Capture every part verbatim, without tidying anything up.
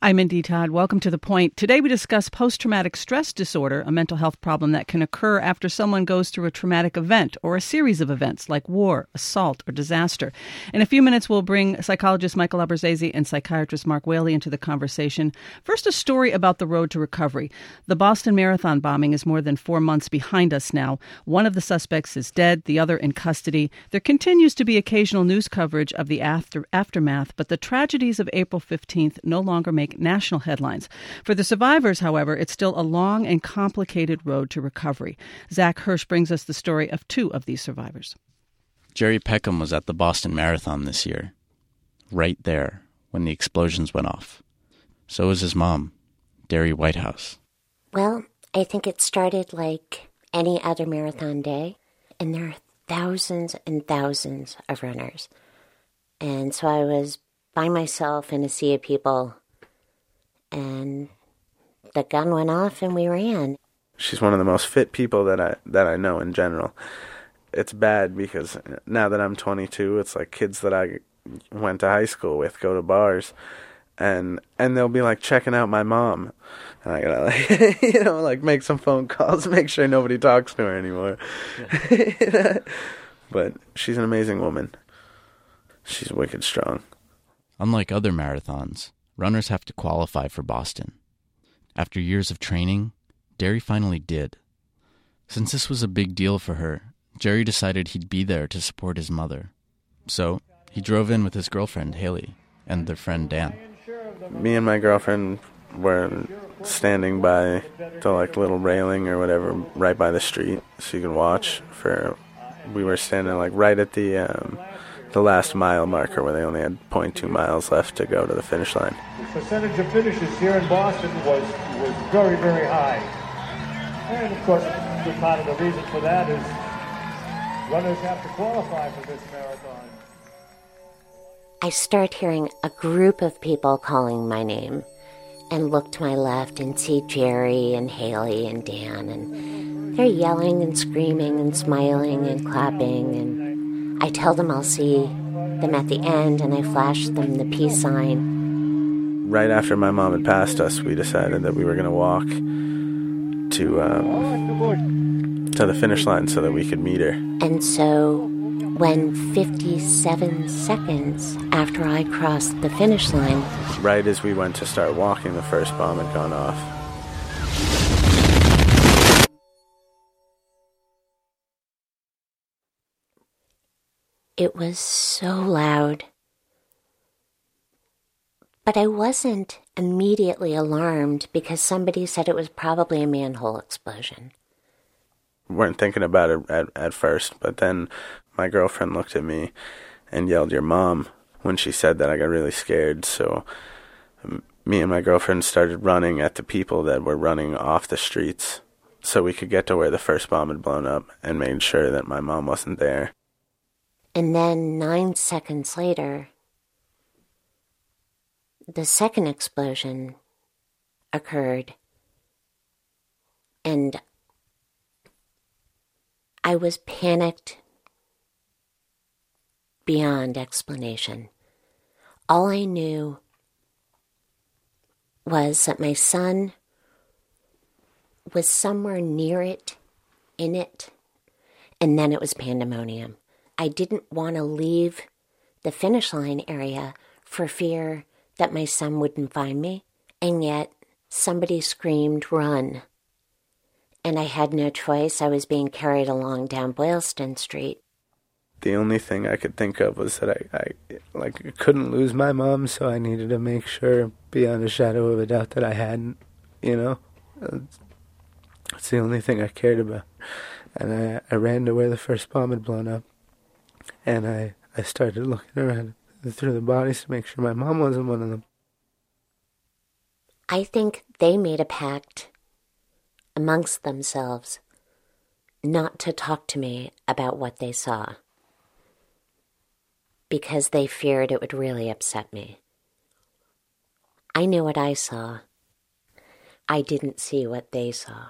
I'm Mindy Todd. Welcome to The Point. Today we discuss post-traumatic stress disorder, a mental health problem that can occur after someone goes through a traumatic event or a series of events like war, assault, or disaster. In a few minutes, we'll bring psychologist Michael Aberzese and psychiatrist Mark Whaley into the conversation. First, a story about the road to recovery. The Boston Marathon bombing is more than four months behind us now. One of the suspects is dead, the other in custody. There continues to be occasional news coverage of the after- aftermath, but the tragedies of April fifteenth no longer make national headlines. For the survivors, however, it's still a long and complicated road to recovery. Zach Hirsch brings us the story of two of these survivors. Jerry Peckham was at the Boston Marathon this year, right there when the explosions went off. So was his mom, Derry Whitehouse. Well, I think it started like any other marathon day, and there are thousands and thousands of runners. And so I was by myself in a sea of people, and the gun went off and we ran. She's one of the most fit people that I that I know in general. It's bad because now that I'm twenty-two, it's like kids that I went to high school with go to bars, and and they'll be like checking out my mom, and I gotta like you know like make some phone calls, make sure nobody talks to her anymore. Yeah. But she's an amazing woman. She's wicked strong. Unlike other marathons, runners have to qualify for Boston. After years of training, Derry finally did. Since this was a big deal for her, Jerry decided he'd be there to support his mother. So he drove in with his girlfriend, Haley, and their friend, Dan. Me and my girlfriend were standing by the like little railing or whatever right by the street so you could watch. For we were standing like right at the um, the last mile marker where they only had zero point two miles left to go to the finish line. The percentage of finishes here in Boston was was very, very high. And of course, a good part of the reason for that is runners have to qualify for this marathon. I start hearing a group of people calling my name, and look to my left and see Jerry and Haley and Dan, and they're yelling and screaming and smiling and clapping, and I tell them I'll see them at the end, and I flash them the peace sign. Right after my mom had passed us, we decided that we were going to walk to um, to the finish line so that we could meet her. And so when fifty-seven seconds after I crossed the finish line, right as we went to start walking, the first bomb had gone off. It was so loud. But I wasn't immediately alarmed because somebody said it was probably a manhole explosion. Weren't thinking about it at, at first, but then my girlfriend looked at me and yelled, "Your mom." When she said that, I got really scared, so me and my girlfriend started running at the people that were running off the streets so we could get to where the first bomb had blown up and made sure that my mom wasn't there. And then nine seconds later, the second explosion occurred, and I was panicked beyond explanation. All I knew was that my son was somewhere near it, in it, and then it was pandemonium. I didn't want to leave the finish line area for fear that my son wouldn't find me, and yet somebody screamed, "Run!" And I had no choice. I was being carried along down Boylston Street. The only thing I could think of was that I, I like couldn't lose my mom, so I needed to make sure, beyond a shadow of a doubt, that I hadn't, you know. It's the only thing I cared about. And I, I ran to where the first bomb had blown up, and I, I started looking around through the bodies to make sure my mom wasn't one of them. I think they made a pact amongst themselves not to talk to me about what they saw, because they feared it would really upset me. I knew what I saw. I didn't see what they saw.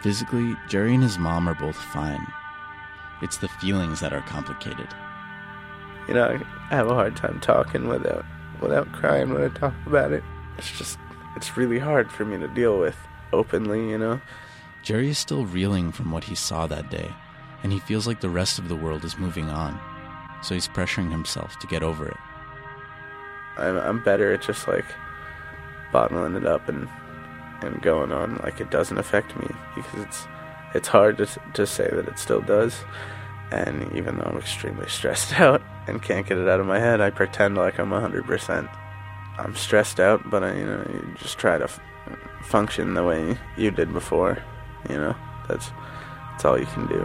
Physically, Jerry and his mom are both fine. It's the feelings that are complicated. You know, I have a hard time talking without without crying when I talk about it. It's just, it's really hard for me to deal with openly, you know? Jerry is still reeling from what he saw that day, and he feels like the rest of the world is moving on, so he's pressuring himself to get over it. I'm, I'm better at just, like, bottling it up and and going on like it doesn't affect me, because it's it's hard to to say that it still does. And even though I'm extremely stressed out and can't get it out of my head, I pretend like I'm one hundred percent. I'm stressed out, but I, you know, you just try to f- function the way you did before. You know, that's that's all you can do.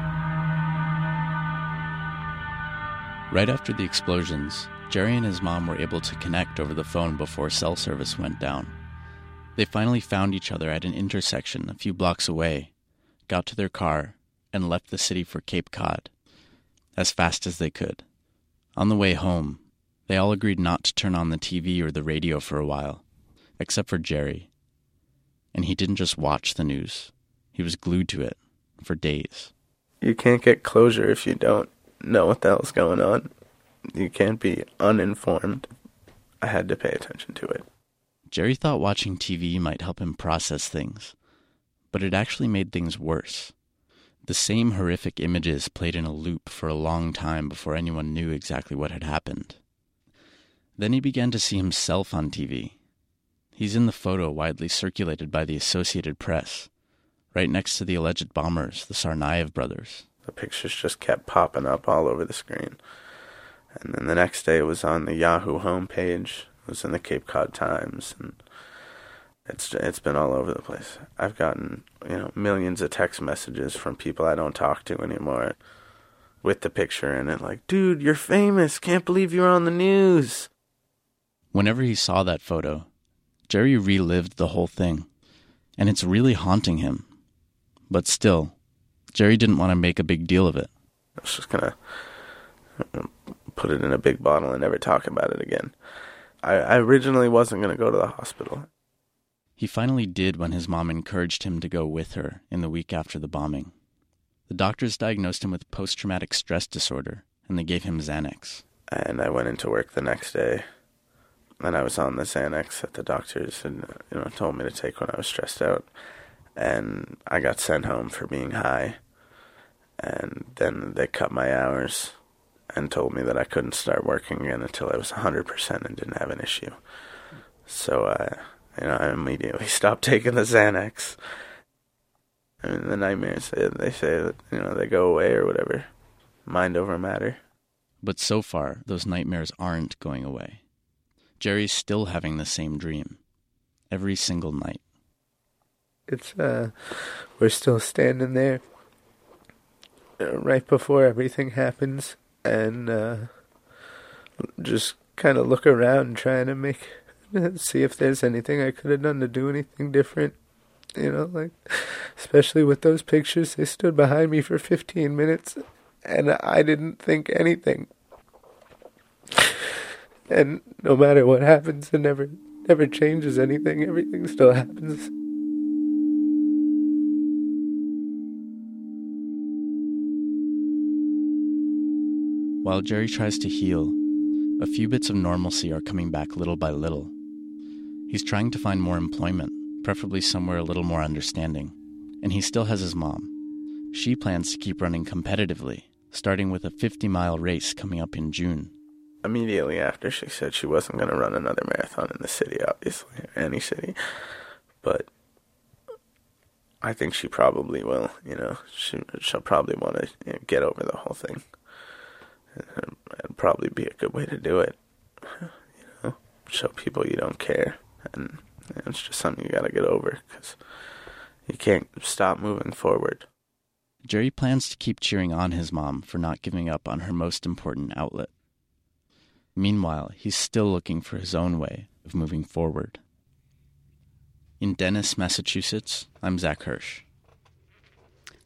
Right after the explosions, Jerry and his mom were able to connect over the phone before cell service went down. They finally found each other at an intersection a few blocks away, got to their car, and left the city for Cape Cod, as fast as they could. On the way home, they all agreed not to turn on the T V or the radio for a while, except for Jerry. And he didn't just watch the news. He was glued to it for days. You can't get closure if you don't know what the hell's going on. You can't be uninformed. I had to pay attention to it. Jerry thought watching T V might help him process things, but it actually made things worse. The same horrific images played in a loop for a long time before anyone knew exactly what had happened. Then he began to see himself on T V. He's in the photo widely circulated by the Associated Press, right next to the alleged bombers, the Tsarnaev brothers. The pictures just kept popping up all over the screen. And then the next day it was on the Yahoo homepage. It was in the Cape Cod Times, and it's it's been all over the place. I've gotten, you know, millions of text messages from people I don't talk to anymore with the picture in it, like, dude, you're famous, can't believe you're on the news. Whenever he saw that photo, Jerry relived the whole thing, and it's really haunting him. But still, Jerry didn't want to make a big deal of it. I was just going to put it in a big bottle and never talk about it again. I, I originally wasn't going to go to the hospital. He finally did when his mom encouraged him to go with her in the week after the bombing. The doctors diagnosed him with post-traumatic stress disorder, and they gave him Xanax. And I went into work the next day, and I was on the Xanax that the doctors had, you know, told me to take when I was stressed out. And I got sent home for being high. And then they cut my hours and told me that I couldn't start working again until I was one hundred percent and didn't have an issue. So I, you know, I immediately stopped taking the Xanax. I mean, the nightmares, they say that, you know, they go away or whatever. Mind over matter. But so far, those nightmares aren't going away. Jerry's still having the same dream. Every single night. It's, uh, we're still standing there uh, right before everything happens, and, uh, just kind of look around trying to make, see if there's anything I could have done to do anything different. You know, like, especially with those pictures, they stood behind me for fifteen minutes, and I didn't think anything. And no matter what happens, it never, never changes anything. Everything still happens. While Jerry tries to heal, a few bits of normalcy are coming back little by little. He's trying to find more employment, preferably somewhere a little more understanding. And he still has his mom. She plans to keep running competitively, starting with a fifty-mile race coming up in June. Immediately after, she said she wasn't going to run another marathon in the city, obviously, or any city. But I think she probably will, you know. She, she'll probably want to, you know, get over the whole thing. It'd probably be a good way to do it. You know, show people you don't care. And it's just something you got to get over, because you can't stop moving forward. Jerry plans to keep cheering on his mom for not giving up on her most important outlet. Meanwhile, he's still looking for his own way of moving forward. In Dennis, Massachusetts, I'm Zach Hirsch.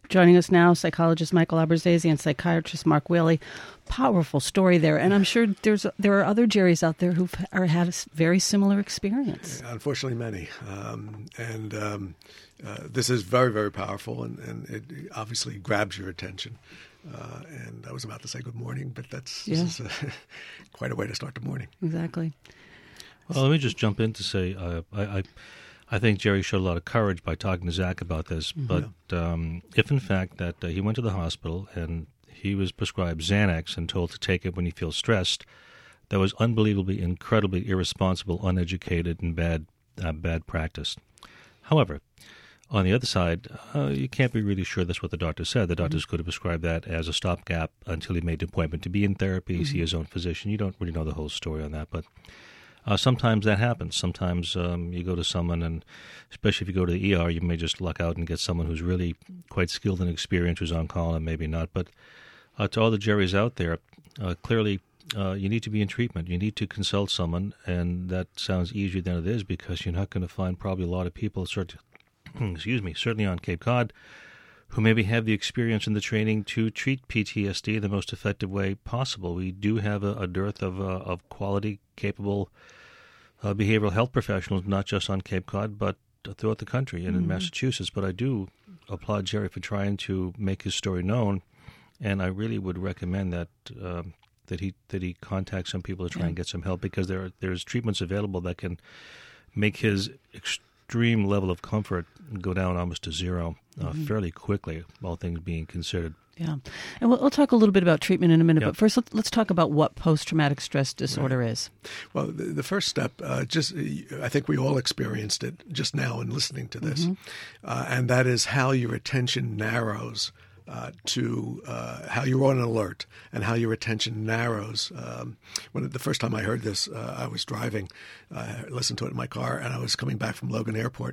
Joining us now, psychologist Michael Aberzazi and psychiatrist Mark Whaley. Powerful story there, and I'm sure there's there are other Jerrys out there who've are had a very similar experience. Unfortunately, many, um, and um, uh, this is very, very powerful, and, and it obviously grabs your attention. Uh, and I was about to say good morning, but that's yeah. this is a, quite a way to start the morning. Exactly. Well, let me just jump in to say uh, I, I I think Jerry showed a lot of courage by talking to Zach about this. Mm-hmm. But um, if in fact that uh, he went to the hospital and he was prescribed Xanax and told to take it when he feels stressed, that was unbelievably, incredibly irresponsible, uneducated, and bad uh, bad practice. However, on the other side, uh, you can't be really sure that's what the doctor said. The doctors mm-hmm. could have prescribed that as a stopgap until he made the appointment to be in therapy, mm-hmm. see his own physician. You don't really know the whole story on that, but uh, sometimes that happens. Sometimes um, you go to someone, and especially if you go to the E R, you may just luck out and get someone who's really quite skilled and experienced who's on call, and maybe not. But uh, to all the Jerrys out there, uh, clearly uh, you need to be in treatment. You need to consult someone, and that sounds easier than it is because you're not going to find probably a lot of people, sort of, excuse me, certainly on Cape Cod, who maybe have the experience and the training to treat P T S D the most effective way possible. We do have a, a dearth of uh, of quality, capable uh, behavioral health professionals, not just on Cape Cod, but throughout the country and mm-hmm. in Massachusetts. But I do applaud Jerry for trying to make his story known, and I really would recommend that um, that he that he contact some people to try yeah. and get some help, because there are, there's treatments available that can make his extreme level of comfort go down almost to zero uh, mm-hmm. fairly quickly, all things being considered. Yeah. And we'll, we'll talk a little bit about treatment in a minute, yep. but first let's, let's talk about what post-traumatic stress disorder right. is. Well, the, the first step, uh, just I think we all experienced it just now in listening to this, mm-hmm. uh, and that is how your attention narrows Uh, to uh, how you're on alert and how your attention narrows. Um, when the first time I heard this, uh, I was driving. Uh, I listened to it in my car, and I was coming back from Logan Airport.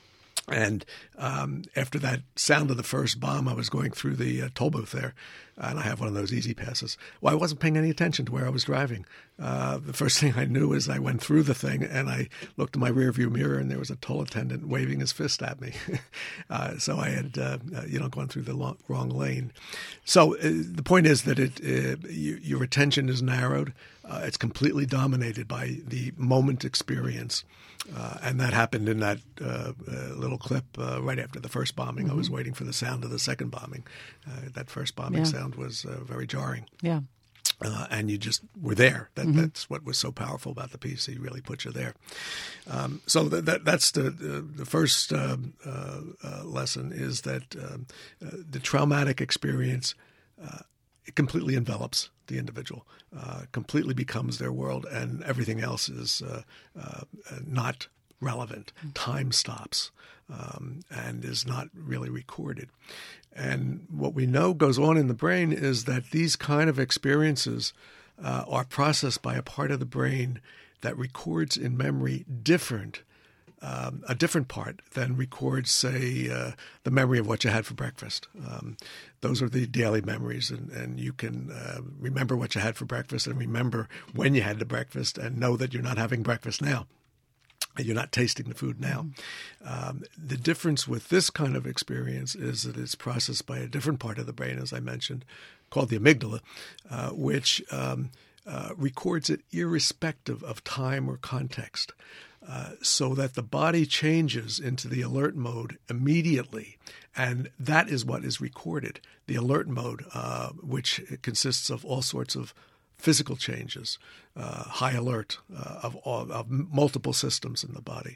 And um, after that sound of the first bomb, I was going through the uh, toll booth there, and I have one of those easy passes. Well, I wasn't paying any attention to where I was driving. Uh, the first thing I knew is I went through the thing, and I looked in my rearview mirror, and there was a toll attendant waving his fist at me. uh, so I had, uh, uh, you know, gone through the long, wrong lane. So uh, the point is that it uh, you, your attention is narrowed. Uh, it's completely dominated by the moment experience. Uh, and that happened in that uh, uh, little clip uh, right after the first bombing. Mm-hmm. I was waiting for the sound of the second bombing. Uh, that first bombing yeah. sound was uh, very jarring. Yeah. Uh, and you just were there. That, mm-hmm. That's what was so powerful about the piece. He really put you there. Um, so that, that, that's the the, the first uh, uh, uh, lesson is that um, uh, the traumatic experience uh, it completely envelops the individual, uh, completely becomes their world, and everything else is uh, uh, not relevant. Mm-hmm. Time stops um, and is not really recorded. And what we know goes on in the brain is that these kind of experiences uh, are processed by a part of the brain that records in memory different Um, a different part than records, say, uh, the memory of what you had for breakfast. Um, those are the daily memories, and, and you can uh, remember what you had for breakfast and remember when you had the breakfast and know that you're not having breakfast now. You're not tasting the food now. Um, the difference with this kind of experience is that it's processed by a different part of the brain, as I mentioned, called the amygdala, uh, which um, uh, records it irrespective of time or context. Uh, so that the body changes into the alert mode immediately. And that is what is recorded, the alert mode, uh, which consists of all sorts of physical changes, uh, high alert uh, of, of, of multiple systems in the body.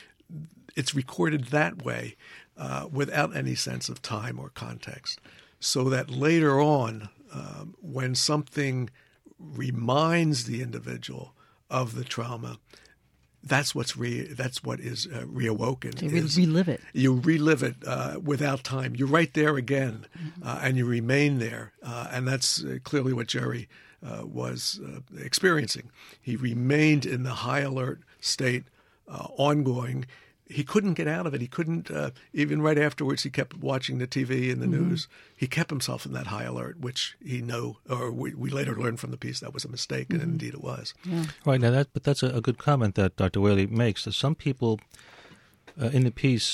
It's recorded that way uh, without any sense of time or context. So that later on, um, when something reminds the individual of the trauma, That's what's re, that's what is uh, reawoken. You re- relive it. You relive it uh, without time. You're right there again, mm-hmm. uh, and you remain there. Uh, and that's uh, clearly what Jerry uh, was uh, experiencing. He remained in the high alert state, uh, ongoing. He couldn't get out of it. He couldn't, uh, even right afterwards, he kept watching the T V and the mm-hmm. news. He kept himself in that high alert, which he knew, or we, we later learned from the piece that was a mistake, mm-hmm. and indeed it was. Yeah. Right, now that, but that's a, a good comment that Doctor Whaley makes. That some people uh, in the piece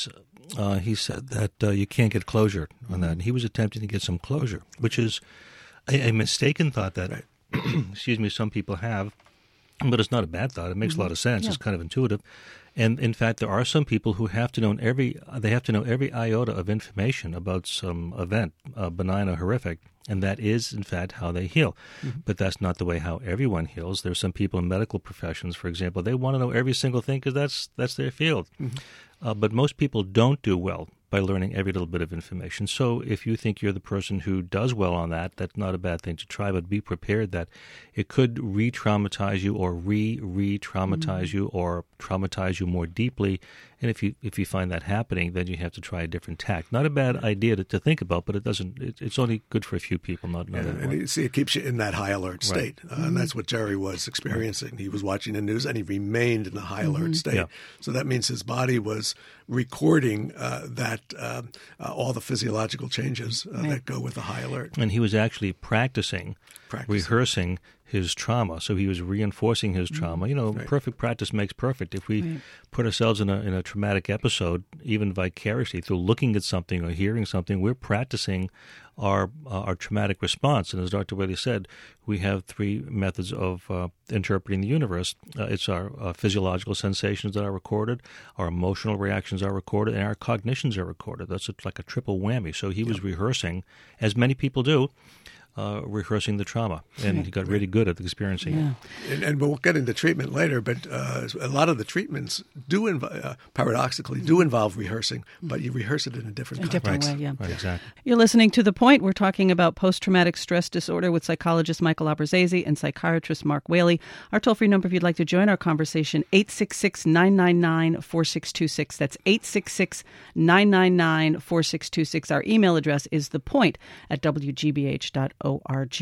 uh, he said that uh, you can't get closure on that. And he was attempting to get some closure, which is a, a mistaken thought that, right. excuse me, some people have. But it's not a bad thought. It makes mm-hmm. a lot of sense. Yeah. It's kind of intuitive. And in fact, there are some people who have to know every they have to know every iota of information about some event, uh, benign or horrific, and that is, in fact, how they heal. Mm-hmm. But that's not the way how everyone heals. There's some people in medical professions, for example, they want to know every single thing because that's that's their field. Mm-hmm. Uh, but most people don't do well by learning every little bit of information. So if you think you're the person who does well on that, that's not a bad thing to try, but be prepared that it could re-traumatize you or re-re-traumatize mm-hmm. you or traumatize you more deeply. And if you if you find that happening, then you have to try a different tack. Not a bad idea to, to think about, but it doesn't. It, it's only good for a few people, not, not yeah, everyone. And you see, it keeps you in that high alert state, right. uh, mm-hmm. and that's what Jerry was experiencing. He was watching the news, and he remained in the high alert mm-hmm. state. Yeah. So that means his body was recording uh, that uh, uh, all the physiological changes uh, right. that go with the high alert. And he was actually practicing, practicing. rehearsing his trauma. So he was reinforcing his trauma. Mm-hmm. You know, right. perfect practice makes perfect. If we right. put ourselves in a in a traumatic episode, even vicariously through looking at something or hearing something, we're practicing our uh, our traumatic response. And as Doctor Whaley said, we have three methods of uh, interpreting the universe. Uh, it's our uh, physiological sensations that are recorded, our emotional reactions are recorded, and our cognitions are recorded. That's like a triple whammy. So he was yep. rehearsing, as many people do, Uh, rehearsing the trauma, and he got really good at experiencing yeah. it. And, and we'll get into treatment later, but uh, a lot of the treatments do, inv- uh, paradoxically, do involve rehearsing, but you rehearse it in a different a different context. way. Yeah, right, exactly. You're listening to The Point. We're talking about post-traumatic stress disorder with psychologist Michael Abruzzese and psychiatrist Mark Whaley. Our toll-free number, if you'd like to join our conversation, eight six six, nine nine nine, four six two six. That's eight six six, nine nine nine, four six two six. Our email address is thepoint at w g b h dot org.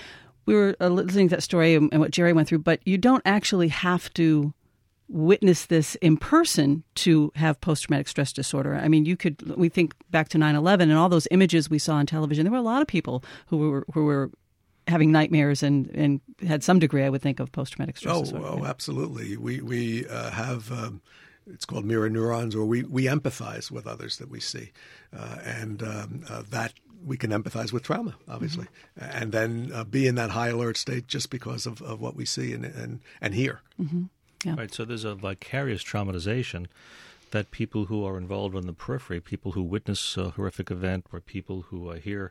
We were uh, listening to that story and, and what Jerry went through, but you don't actually have to witness this in person to have post-traumatic stress disorder. I mean, you could, we think back to nine eleven and all those images we saw on television. There were a lot of people who were who were having nightmares and, and had some degree, I would think, of post-traumatic stress oh, disorder. Oh, absolutely. We, we uh, have... Um, It's called mirror neurons, or we, we empathize with others that we see. Uh, and um, uh, that we can empathize with trauma, obviously, mm-hmm. and then uh, be in that high alert state just because of, of what we see and and, and hear. Mm-hmm. Yeah. Right, so there's a vicarious traumatization that people who are involved in the periphery, people who witness a horrific event, or people who uh, hear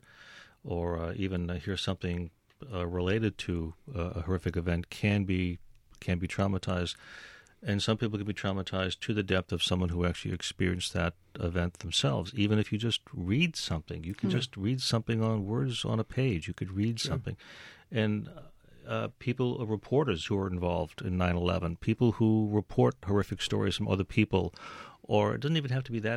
or uh, even uh, hear something uh, related to uh, a horrific event can be can be traumatized. And some people can be traumatized to the depth of someone who actually experienced that event themselves. Even if you just read something, you can mm-hmm. just read something on words on a page. You could read sure. something. And uh, people, uh, reporters who are involved in nine eleven, people who report horrific stories from other people, or it doesn't even have to be that,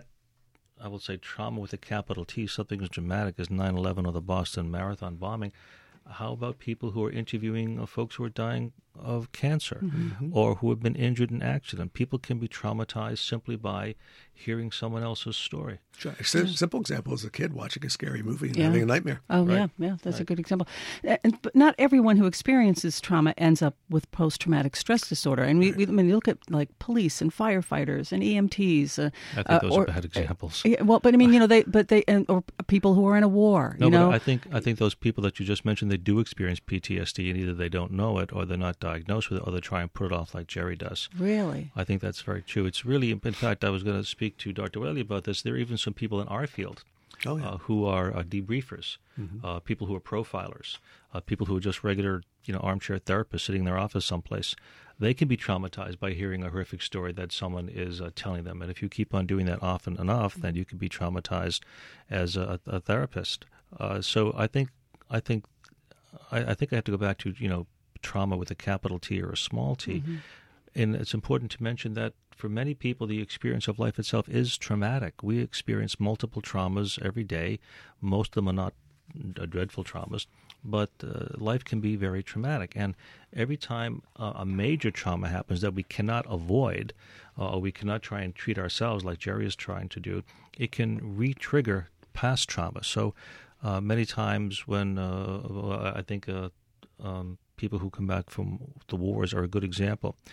I will say, trauma with a capital T, something as dramatic as nine eleven or the Boston Marathon bombing. How about people who are interviewing uh, folks who are dying of cancer mm-hmm. or who have been injured in accident? People can be traumatized simply by hearing someone else's story. Sure. A yeah. simple example is a kid watching a scary movie and yeah. having a nightmare. Oh, right? yeah, yeah, that's right. a good example. And, but not everyone who experiences trauma ends up with post-traumatic stress disorder. And we, right. we I mean, you look at like police and firefighters and E M Ts. Uh, I think those uh, or, are bad examples. Uh, well, but I mean, you know, they, but they, and, or people who are in a war. No, you know? but I think I think those people that you just mentioned, they do experience P T S D, and either they don't know it, or they're not diagnosed with it, or they try and put it off like Jerry does. Really? I think that's very true. It's really, in fact, I was going to speak to Doctor Whaley about this. There are even some people in our field oh, yeah. uh, who are uh, debriefers, mm-hmm. uh, people who are profilers, uh, people who are just regular, you know, armchair therapists sitting in their office someplace. They can be traumatized by hearing a horrific story that someone is uh, telling them. And if you keep on doing that often enough, then you can be traumatized as a, a therapist. Uh, so I think, I think, I, I think I have to go back to, you know, trauma with a capital T or a small T. Mm-hmm. And it's important to mention that for many people, the experience of life itself is traumatic. We experience multiple traumas every day. Most of them are not uh, dreadful traumas, but uh, life can be very traumatic. And every time uh, a major trauma happens that we cannot avoid, uh, or we cannot try and treat ourselves like Jerry is trying to do, it can re-trigger past trauma. So uh, many times when uh, I think uh, um, people who come back from the wars are a good example.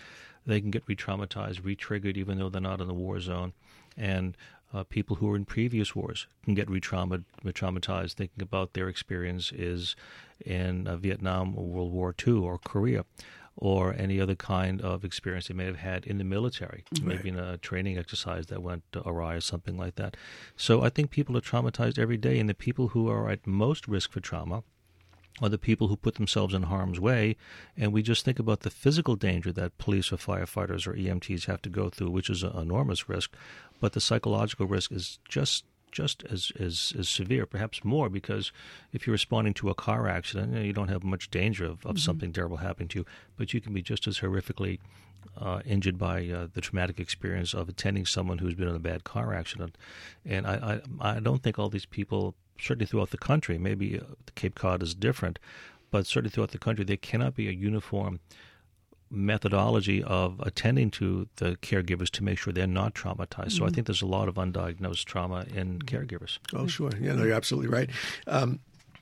they can get re-traumatized, re-triggered, even though they're not in the war zone. And uh, people who were in previous wars can get re-trauma- re-traumatized, thinking about their experience is in uh, Vietnam or World War Two or Korea, or any other kind of experience they may have had in the military, right. maybe in a training exercise that went awry or something like that. So I think people are traumatized every day, and the people who are at most risk for trauma are the people who put themselves in harm's way. And we just think about the physical danger that police or firefighters or E M Ts have to go through, which is an enormous risk, but the psychological risk is just just as, as, as severe, perhaps more, because if you're responding to a car accident, you know, you don't have much danger of, of mm-hmm. something terrible happening to you, but you can be just as horrifically uh, injured by uh, the traumatic experience of attending someone who's been in a bad car accident. And I, I, I don't think all these people, certainly throughout the country, maybe uh, the Cape Cod is different, but certainly throughout the country, there cannot be a uniform methodology of attending to the caregivers to make sure they're not traumatized. Mm-hmm. So I think there's a lot of undiagnosed trauma in caregivers. Oh, sure. Yeah, no, you're absolutely right. Um,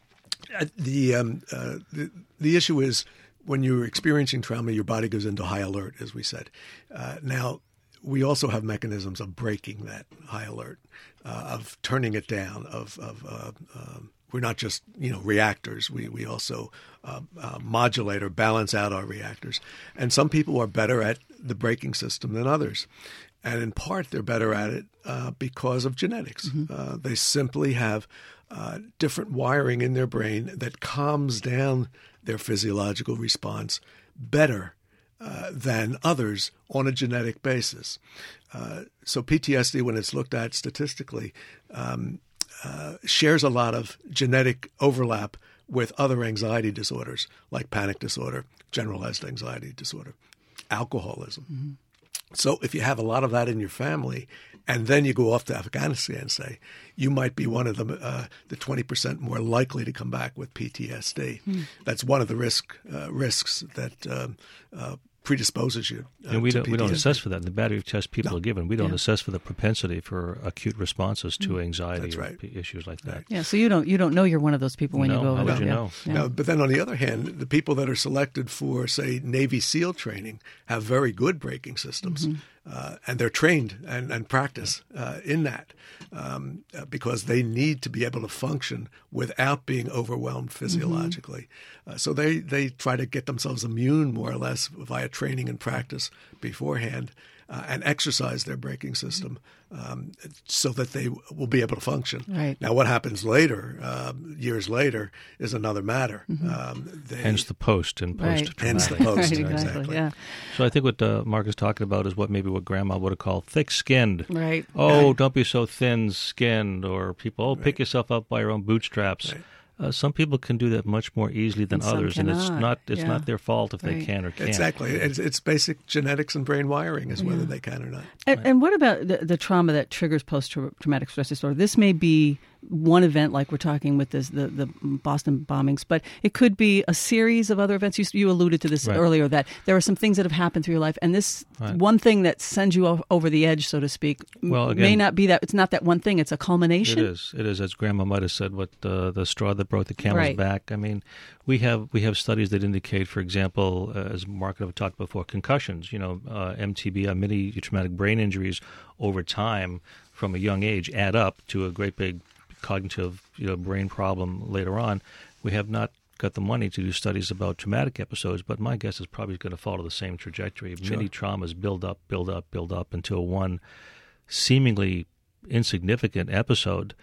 the, um, uh, the the issue is when you're experiencing trauma, your body goes into high alert, as we said. Uh, now, we also have mechanisms of breaking that high alert, uh, of turning it down, of, of uh, um, we're not just, you know, reactors. We we also uh, uh, modulate or balance out our reactors. And some people are better at the braking system than others. And in part, they're better at it uh, because of genetics. Mm-hmm. Uh, they simply have uh, different wiring in their brain that calms down their physiological response better uh, than others on a genetic basis. Uh, so P T S D, when it's looked at statistically, um, Uh, shares a lot of genetic overlap with other anxiety disorders like panic disorder, generalized anxiety disorder, alcoholism. Mm-hmm. So if you have a lot of that in your family and then you go off to Afghanistan, say, you might be one of the, uh, the twenty percent more likely to come back with P T S D. Mm. That's one of the risk uh, risks that um, uh, predisposes you. Uh, and we to don't P T S D. we don't assess for that. In the battery of tests people no. are given, we don't yeah. assess for the propensity for acute responses to anxiety That's or right. p- issues like that. Right. Yeah, so you don't you don't know you're one of those people when no, you go over how would there. you yeah. know? Yeah. No, but then on the other hand, the people that are selected for, say, Navy SEAL training have very good braking systems, mm-hmm. uh, and they're trained and, and practice uh, in that um, uh, because they need to be able to function without being overwhelmed physiologically. Mm-hmm. Uh, so they, they try to get themselves immune, more or less, via training and practice beforehand. Uh, and exercise their braking system um, so that they will be able to function. Right. Now, what happens later, uh, years later, is another matter. Mm-hmm. Um, they, Hence the post and Right. post-traumatic. Hence the post, right, exactly. exactly. Yeah. So I think what uh, Mark is talking about is what maybe what Grandma would have called thick-skinned. Right. Oh, Right. don't be so thin-skinned, or people, oh, Right. pick yourself up by your own bootstraps. Right. Uh, some people can do that much more easily than And some others, and it's cannot. not it's Yeah. not their fault if Right. they can or can't. Exactly. It's, it's basic genetics and brain wiring is whether they can or not. And, and what about the, the trauma that triggers post-traumatic stress disorder? This may be one event, like we're talking with this, the, the Boston bombings, but it could be a series of other events. You, you alluded to this Right. earlier, that there are some things that have happened through your life, and this Right. one thing that sends you o- over the edge, so to speak, m- Well, may again- not be that. It's not that one thing. It's a culmination. It is. It is, as Grandma might have said, what uh, the straw that broke the camel's Right. back. I mean, we have we have studies that indicate, for example, uh, as Mark and I have talked before, concussions. You know, uh, M T B, uh, many traumatic brain injuries over time from a young age add up to a great big cognitive, you know, brain problem later on. We have not got the money to do studies about traumatic episodes, but my guess is probably going to follow the same trajectory. Sure. Many traumas build up, build up, build up until one seemingly insignificant episode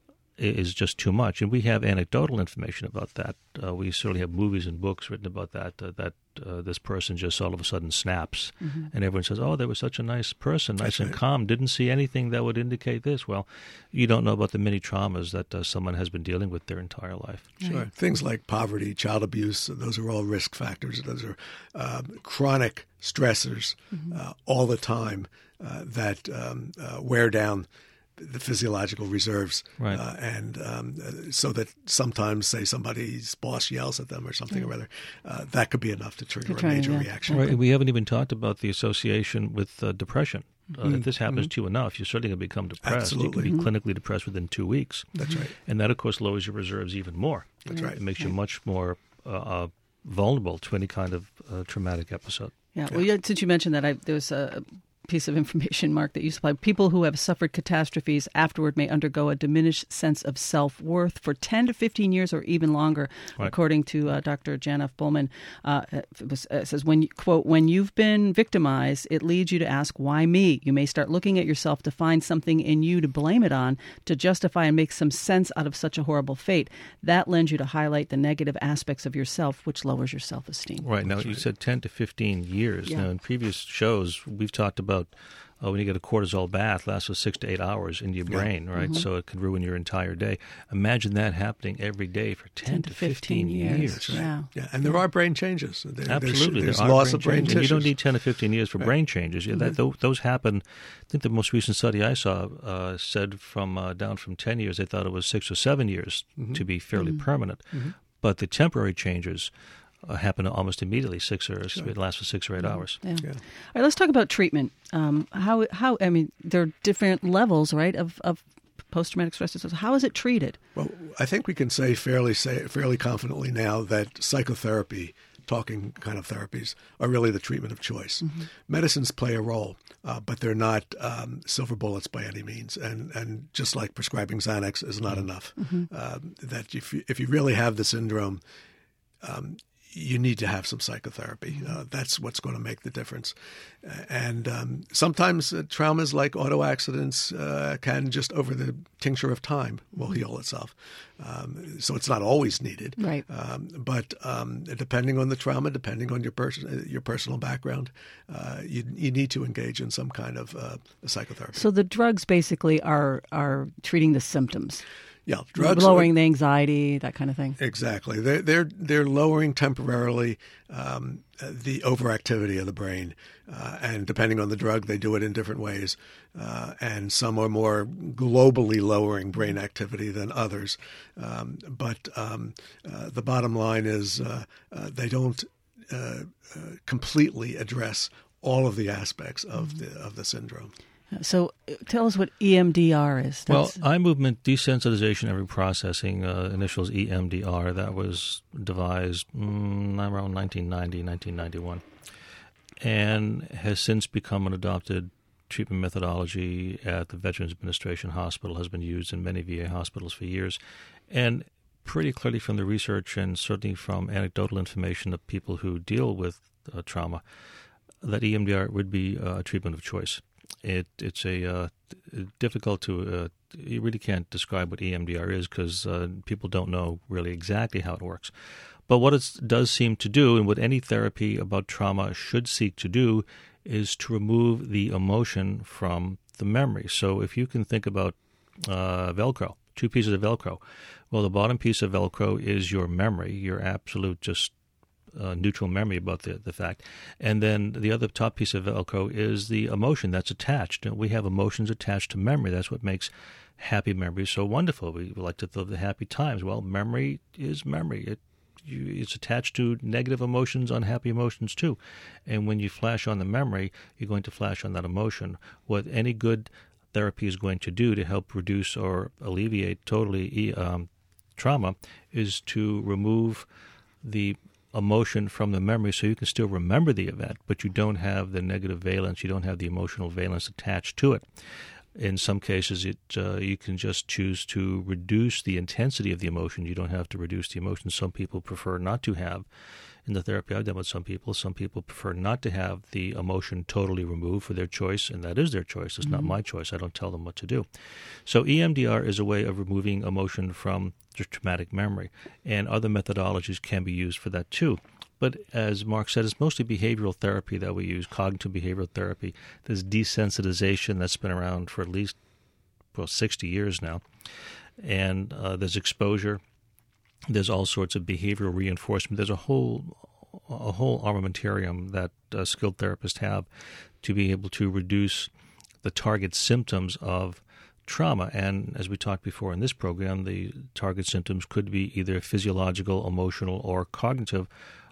is just too much. And we have anecdotal information about that. Uh, we certainly have movies and books written about that, uh, that uh, this person just all of a sudden snaps. Mm-hmm. And everyone says, oh, they were such a nice person, nice That's and right. calm, didn't see anything that would indicate this. Well, you don't know about the many traumas that uh, someone has been dealing with their entire life. Sure. Things like poverty, child abuse, those are all risk factors. Those are um, chronic stressors mm-hmm. uh, all the time uh, that um, uh, wear down the physiological reserves, Right. uh, and um, uh, so that sometimes, say, somebody's boss yells at them or something or other, uh, that could be enough to trigger To a trigger, major yeah. reaction. Right. We haven't even talked about the association with uh, depression. Uh, Mm-hmm. If this happens to you enough, you're certainly going to become depressed. Absolutely. You can be clinically depressed within two weeks. That's right. And that, of course, lowers your reserves even more. That's right. It makes you much more uh, uh, vulnerable to any kind of uh, traumatic episode. Yeah. Well, yeah, since you mentioned that, I, there was a piece of information, Mark, that you supplied. People who have suffered catastrophes afterward may undergo a diminished sense of self-worth for ten to fifteen years or even longer, right. according to uh, Doctor Janef Bullman. Uh, it, was, it says, when, quote, when you've been victimized, it leads you to ask, why me? You may start looking at yourself to find something in you to blame it on, to justify and make some sense out of such a horrible fate. That lends you to highlight the negative aspects of yourself, which lowers your self-esteem. Right. Now, you said ten to fifteen years. Yeah. Now, in previous shows, we've talked about Uh, when you get a cortisol bath, lasts for six to eight hours in your brain, yeah. right? Mm-hmm. So it could ruin your entire day. Imagine that happening every day for ten, ten to fifteen, fifteen years. years. Yeah. Yeah, and there are brain changes. There, Absolutely. There's, there's there loss are of brain changes. tissues. You don't need ten to fifteen years for right. brain changes. Yeah, that, Mm-hmm. th- those happen. I think the most recent study I saw uh, said from uh, down from ten years, they thought it was six or seven years mm-hmm. to be fairly mm-hmm. permanent. Mm-hmm. But the temporary changes Uh, happen almost immediately. Six or Sure. it lasts for six or eight hours. Yeah. Yeah. All right, let's talk about treatment. Um, how how I mean, there are different levels, right, of of post-traumatic stress disorder. How is it treated? Well, I think we can say fairly say fairly confidently now that psychotherapy, talking kind of therapies, are really the treatment of choice. Mm-hmm. Medicines play a role, uh, but they're not um, silver bullets by any means. And and just like prescribing Xanax is not enough. Mm-hmm. Um, that if you, if you really have the syndrome, um, you need to have some psychotherapy. Uh, that's what's going to make the difference. Uh, and um, sometimes uh, traumas like auto accidents uh, can just over the tincture of time will heal itself. Um, so it's not always needed. Right. Um, but um, depending on the trauma, depending on your, pers- your personal background, uh, you, you need to engage in some kind of uh, psychotherapy. So the drugs basically are are treating the symptoms. Yeah, drugs lowering are, the anxiety, that kind of thing. Exactly. They're they're they're lowering temporarily um, the overactivity of the brain, uh, and depending on the drug, they do it in different ways. Uh, and some are more globally lowering brain activity than others. Um, but um, uh, the bottom line is uh, uh, they don't uh, uh, completely address all of the aspects of mm-hmm. the of the syndrome. So tell us what E M D R is. That's... Well, eye movement desensitization and reprocessing, uh, initials E M D R, that was devised mm, around nineteen ninety, nineteen ninety-one, and has since become an adopted treatment methodology at the Veterans Administration Hospital, has been used in many V A hospitals for years. And pretty clearly from the research and certainly from anecdotal information of people who deal with uh, trauma, that E M D R would be uh, a treatment of choice. It it's a uh, difficult to uh, you really can't describe what E M D R is because uh, people don't know really exactly how it works. But what it does seem to do, and what any therapy about trauma should seek to do, is to remove the emotion from the memory. So if you can think about uh, Velcro, two pieces of Velcro. Well, the bottom piece of Velcro is your memory, your absolute just Uh, neutral memory about the, the fact. And then the other top piece of Velcro is the emotion that's attached. We have emotions attached to memory. That's what makes happy memories so wonderful. We, we like to live the happy times. Well, memory is memory. It you, It's attached to negative emotions, unhappy emotions too. And when you flash on the memory, you're going to flash on that emotion. What any good therapy is going to do to help reduce or alleviate totally um, trauma is to remove the emotion from the memory so you can still remember the event, but you don't have the negative valence, you don't have the emotional valence attached to it. In some cases, it uh, you can just choose to reduce the intensity of the emotion. You don't have to reduce the emotion. Some people prefer not to have. In the therapy I've done with some people, some people prefer not to have the emotion totally removed for their choice, and that is their choice. It's mm-hmm. not my choice. I don't tell them what to do. So E M D R is a way of removing emotion from the traumatic memory, and other methodologies can be used for that too. But as Mark said, it's mostly behavioral therapy that we use, cognitive behavioral therapy. There's desensitization that's been around for at least, well, sixty years now. And uh, there's exposure. There's all sorts of behavioral reinforcement. There's a whole a whole armamentarium that uh, skilled therapists have to be able to reduce the target symptoms of trauma. And as we talked before in this program, the target symptoms could be either physiological, emotional, or cognitive,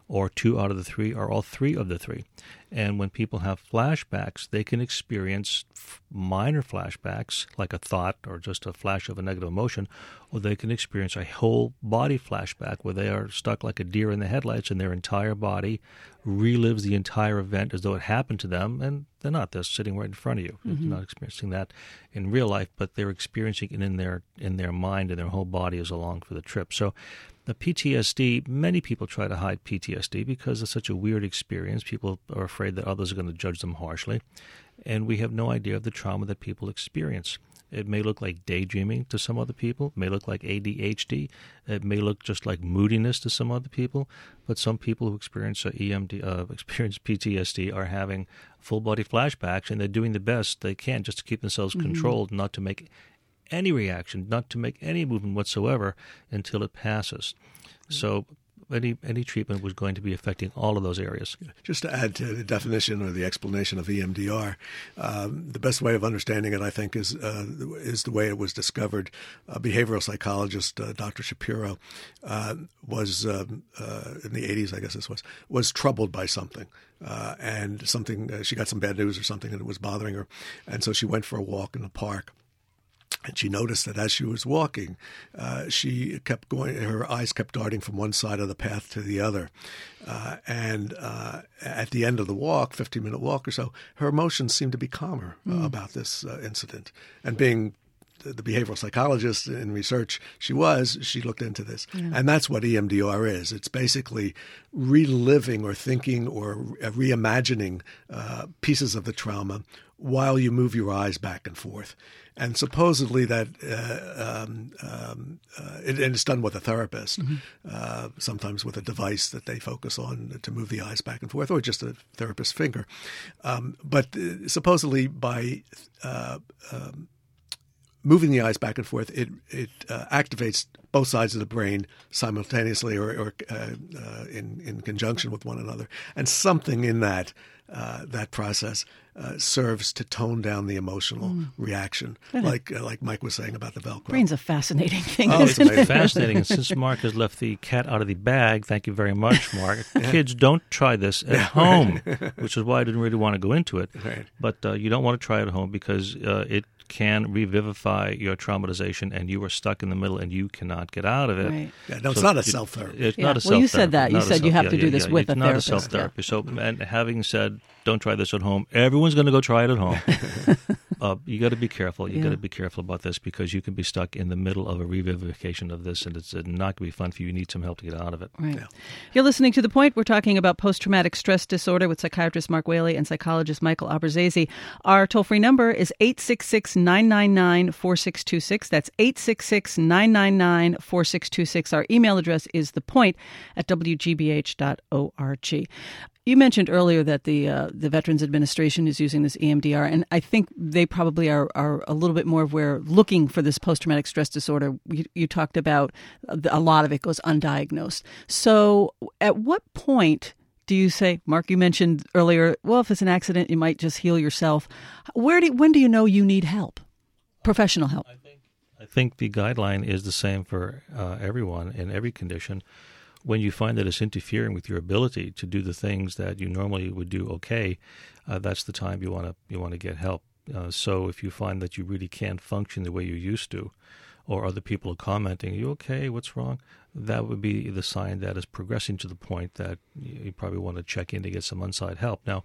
or two out of the three, or all three of the three. And when people have flashbacks, they can experience f- minor flashbacks, like a thought or just a flash of a negative emotion, or they can experience a whole body flashback where they are stuck like a deer in the headlights and their entire body relives the entire event as though it happened to them, and they're not. They're sitting right in front of you. Mm-hmm. They're not experiencing that in real life, but they're experiencing it in their in their mind, and their whole body is along for the trip. So the P T S D, many people try to hide P T S D because it's such a weird experience. People are afraid that others are going to judge them harshly, and we have no idea of the trauma that people experience. It may look like daydreaming to some other people. It may look like A D H D. It may look just like moodiness to some other people. But some people who experience uh, E M D, uh, experience P T S D are having full-body flashbacks, and they're doing the best they can just to keep themselves mm-hmm. controlled, not to make any reaction, not to make any movement whatsoever until it passes. Mm-hmm. So any any treatment was going to be affecting all of those areas. Just to add to the definition or the explanation of E M D R, um, the best way of understanding it, I think, is uh, is the way it was discovered. A behavioral psychologist, uh, Doctor Shapiro, uh, was um, uh, in the eighties, I guess this was, was troubled by something. Uh, and something uh, she got some bad news or something, and it was bothering her. And so she went for a walk in the park. And she noticed that as she was walking, uh, she kept going, her eyes kept darting from one side of the path to the other. Uh, and uh, at the end of the walk, fifteen-minute walk or so, her emotions seemed to be calmer mm. uh, about this uh, incident. And being the behavioral psychologist in research she was, she looked into this. Yeah. And that's what E M D R is. It's basically reliving or thinking or reimagining uh, pieces of the trauma while you move your eyes back and forth. And supposedly that uh, um, um, uh, it, and it's done with a therapist, mm-hmm. uh, sometimes with a device that they focus on to move the eyes back and forth, or just a therapist's finger. Um, but uh, supposedly by uh, um, moving the eyes back and forth, it it uh, activates both sides of the brain simultaneously, or, or uh, uh, in in conjunction with one another, and something in that uh, that process uh, serves to tone down the emotional mm. reaction, like uh, like Mike was saying about the Velcro. Brain's a fascinating thing. Oh, isn't it's it? fascinating. And since Mark has left the cat out of the bag, thank you very much, Mark. yeah. Kids, don't try this at yeah, home, right. which is why I didn't really want to go into it. Right. But uh, you don't want to try it at home because uh, it can revivify your traumatization, and you are stuck in the middle, and you cannot get out of it. Right. Yeah, no, it's so not a it, self-therapy. It's yeah. not a self-therapy. Well, you said that. You not said you have yeah, to do yeah, this yeah. with it's a not therapist. a self-therapy. So, and having said, don't try this at home, everyone's going to go try it at home. uh, you got to be careful. You yeah. got to be careful about this because you can be stuck in the middle of a revivification of this, and it's not going to be fun for you. You need some help to get out of it. Right. Yeah. You're listening to The Point. We're talking about post-traumatic stress disorder with psychiatrist Mark Whaley and psychologist Michael Aberzese. Our toll-free number is eight six six, nine nine nine, four six two six. That's eight six six, nine nine nine, four six two six. Our email address is thepoint at w g b h dot org. You mentioned earlier that the uh, the Veterans Administration is using this E M D R, and I think they probably are, are a little bit more of where looking for this post-traumatic stress disorder. You, you talked about a lot of it goes undiagnosed. So at what point do you say, Mark, you mentioned earlier, well, if it's an accident, you might just heal yourself. Where do when do you know you need help, professional help? I think, I think the guideline is the same for uh, everyone in every condition. When you find that it's interfering with your ability to do the things that you normally would do okay, uh, that's the time you want to you want to get help. Uh, so if you find that you really can't function the way you used to, or other people are commenting, "Are you okay? What's wrong?" That would be the sign that is progressing to the point that you probably want to check in to get some on-site help. Now,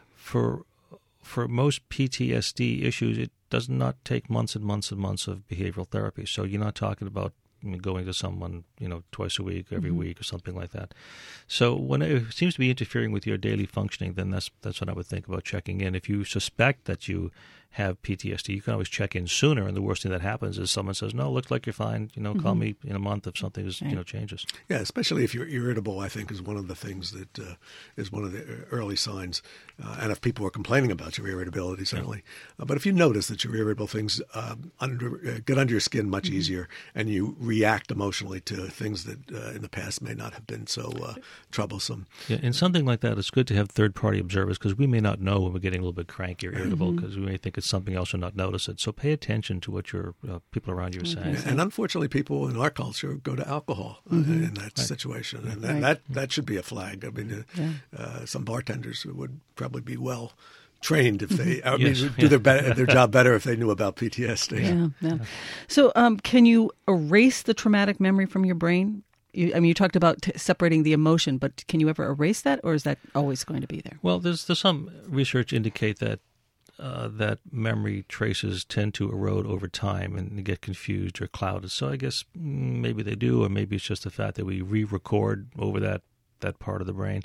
for for most P T S D issues, it does not take months and months and months of behavioral therapy. So you're not talking about going to someone, you know, twice a week, every mm-hmm. week, or something like that. So when it seems to be interfering with your daily functioning, then that's that's what I would think about checking in. If you suspect that you have P T S D, you can always check in sooner. And the worst thing that happens is someone says, "No, looks like you're fine. You know, mm-hmm. call me in a month if something is, right. you know changes." Yeah, especially if you're irritable, I think is one of the things that uh, is one of the early signs. Uh, and if people are complaining about your irritability, certainly. Yeah. Uh, but if you notice that your irritable things uh, under, uh, get under your skin much mm-hmm. easier, and you react emotionally to things that uh, in the past may not have been so uh, troublesome. Yeah, in something like that, it's good to have third-party observers because we may not know when we're getting a little bit cranky or irritable because mm-hmm. we may think it's something else or not notice it. So pay attention to what your uh, people around you are saying. And, and unfortunately, people in our culture go to alcohol uh, mm-hmm. in that right. situation, and that, right. that that should be a flag. I mean, uh, yeah. uh, some bartenders would probably be well trained if they I yes. mean, do yeah. their be- their job better if they knew about P T S D. Yeah, yeah. So, um, can you erase the traumatic memory from your brain? You, I mean, you talked about t- separating the emotion, but can you ever erase that, or is that always going to be there? Well, there's, there's some research indicate that uh, that memory traces tend to erode over time and get confused or clouded. So I guess maybe they do, or maybe it's just the fact that we re-record over that, that part of the brain.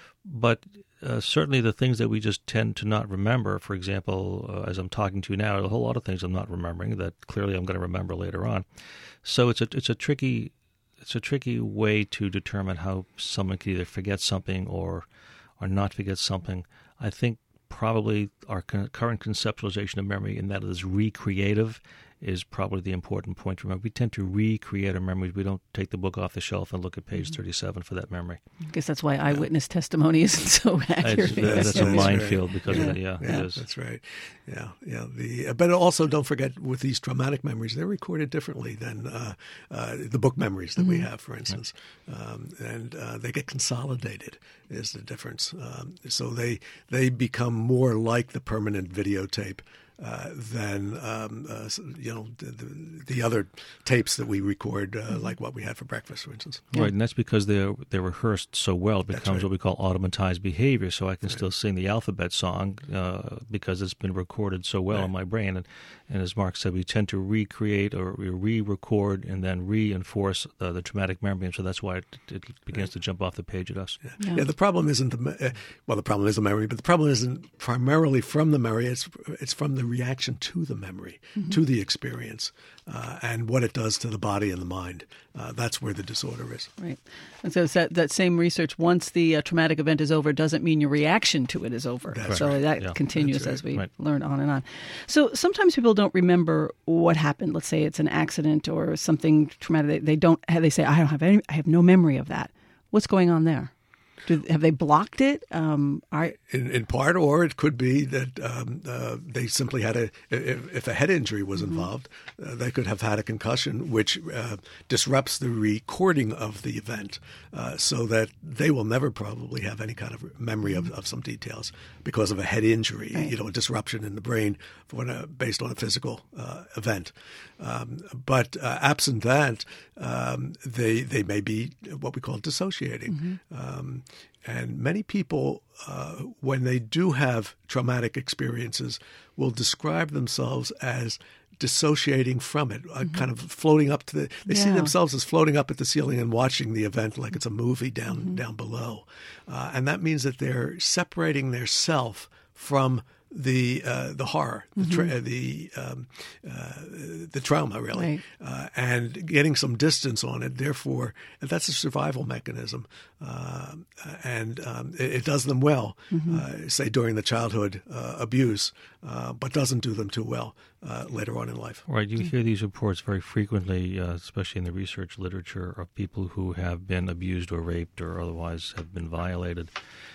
But uh, certainly the things that we just tend to not remember, for example, uh, as I'm talking to you now, a whole lot of things I'm not remembering that clearly I'm going to remember later on. So it's a it's a tricky it's a tricky way to determine how someone can either forget something or or not forget something. I think probably our con- current conceptualization of memory, and that is recreative, is probably the important point to remember. We tend to recreate our memories. We don't take the book off the shelf and look at page thirty-seven for that memory. I guess that's why eyewitness yeah. testimony isn't so accurate. It's, that's a minefield right. because yeah. of it. Yeah, yeah it is. That's right. Yeah, yeah. The but also don't forget with these traumatic memories, they're recorded differently than uh, uh, the book memories that mm-hmm. we have, for instance, um, and uh, they get consolidated. Is the difference? Um, so they they become more like the permanent videotape. Uh, than um, uh, you know the, the, the other tapes that we record, uh, like what we had for breakfast, for instance. Right, and that's because they're they're rehearsed so well. It becomes right. what we call automatized behavior. So I can right. still sing the alphabet song uh, because it's been recorded so well right. in my brain. And, and as Mark said, we tend to recreate or re-record and then reinforce uh, the traumatic memory. And so that's why it, it begins right. to jump off the page at us. Yeah, yeah. yeah the problem isn't the uh, well, the problem is the memory, but the problem isn't primarily from the memory. It's it's from the reaction to the memory, mm-hmm. to the experience, uh, and what it does to the body and the mind. Uh, that's where the disorder is. Right. And so it's that, that same research, once the uh, traumatic event is over, doesn't mean your reaction to it is over. That's so right. that yeah. continues right. as we right. learn on and on. So sometimes people don't remember what happened. Let's say it's an accident or something traumatic. They don't have, they say, I don't have any, I have no memory of that. What's going on there? Do, have they blocked it? Um, are, in, in part, or it could be that um, uh, they simply had a, if, if a head injury was mm-hmm. involved, uh, they could have had a concussion, which uh, disrupts the recording of the event, uh, so that they will never probably have any kind of memory of, of some details because of a head injury, right. you know, a disruption in the brain for a, based on a physical uh, event. Um, but uh, absent that, um, they they may be what we call dissociating. Mm-hmm. Um, and many people, uh, when they do have traumatic experiences, will describe themselves as dissociating from it, uh, mm-hmm. kind of floating up to the. They yeah. see themselves as floating up at the ceiling and watching the event like it's a movie down mm-hmm. down below, uh, and that means that they're separating their self from the uh, the horror, the tra- mm-hmm. the um, uh, the trauma, really, right. uh, and getting some distance on it. Therefore, that's a survival mechanism, uh, and um, it, it does them well. Mm-hmm. Uh, say during the childhood uh, abuse, uh, but doesn't do them too well uh, later on in life. Right. You hear these reports very frequently, uh, especially in the research literature, of people who have been abused or raped or otherwise have been violated.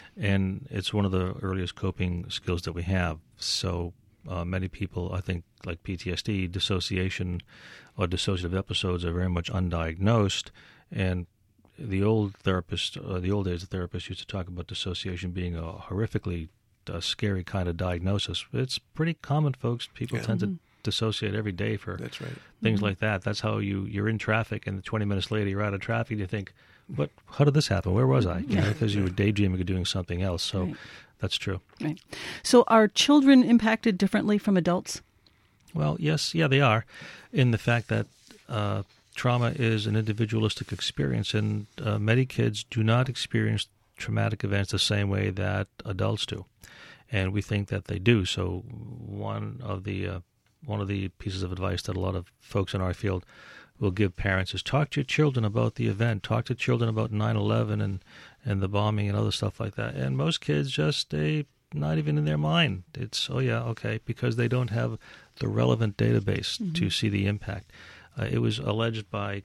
And it's one of the earliest coping skills that we have. So uh, many people, I think, like P T S D, dissociation or dissociative episodes are very much undiagnosed. And the old therapist, uh, the old days of therapists used to talk about dissociation being a horrifically uh, scary kind of diagnosis. It's pretty common, folks. People yeah. tend mm-hmm. to dissociate every day for That's right. things mm-hmm. like that. That's how you, you're in traffic, and twenty minutes later you're out of traffic, and you think, What? How did this happen? Where was I? You know, because you were daydreaming or doing something else. So right. that's true. Right. So are children impacted differently from adults? Well, yes, yeah, they are, in the fact that uh, trauma is an individualistic experience, and uh, many kids do not experience traumatic events the same way that adults do, and we think that they do. So one of the uh, one of the pieces of advice that a lot of folks in our field will give parents is talk to your children about the event, talk to children about nine eleven and, and the bombing and other stuff like that. And most kids just, they not even in their mind. It's, oh yeah, okay, because they don't have the relevant database mm-hmm. to see the impact. Uh, it was alleged by